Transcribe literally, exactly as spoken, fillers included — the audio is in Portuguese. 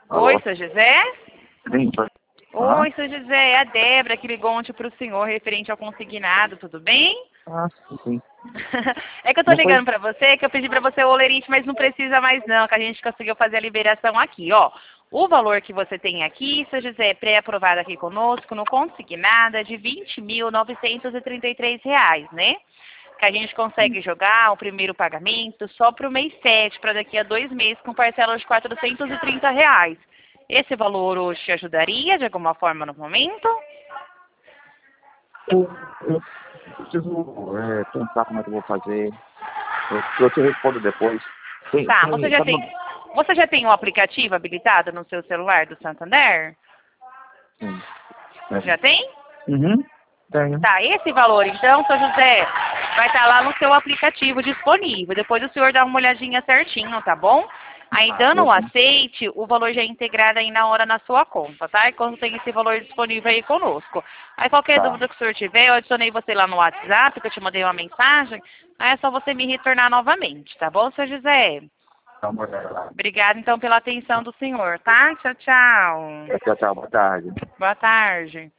Oi, Alô? seu José? Sim, foi. Oi, seu José, é a Débora que ligou ontem para o senhor referente ao consignado, tudo bem? Ah, sim, sim. É que eu tô Não foi? ligando para você, que eu pedi para você o olerite, mas não precisa mais não, que a gente conseguiu fazer a liberação aqui, ó. O valor que você tem aqui, seu José, pré-aprovado aqui conosco, no consignado, é de vinte mil novecentos e trinta e três reais, né? Que a gente consegue jogar o primeiro pagamento só para o mês sete, para daqui a dois meses, com parcelas de quatrocentos e trinta reais. Esse valor hoje te ajudaria de alguma forma no momento? Eu, eu preciso é, pensar como é que eu vou fazer. Eu, eu te respondo depois. Tem, Tá, você tem, já tá tem, no... você já tem o aplicativo habilitado no seu celular do Santander? Sim. É. Já tem? Uhum. Tenho. Tá, esse valor então, seu José, vai estar lá no seu aplicativo disponível. Depois o senhor dá uma olhadinha certinho, tá bom? Aí dando Vou o sim. aceite, o valor já é integrado aí na hora na sua conta, tá? E quando tem esse valor disponível aí conosco. Aí qualquer Tá. dúvida que o senhor tiver, eu adicionei você lá no WhatsApp, que eu te mandei uma mensagem. Aí é só você me retornar novamente, tá bom, seu José? Dá uma olhada lá. Obrigada então pela atenção do senhor, tá? Tchau, tchau. Tchau, tchau. Boa tarde. Boa tarde.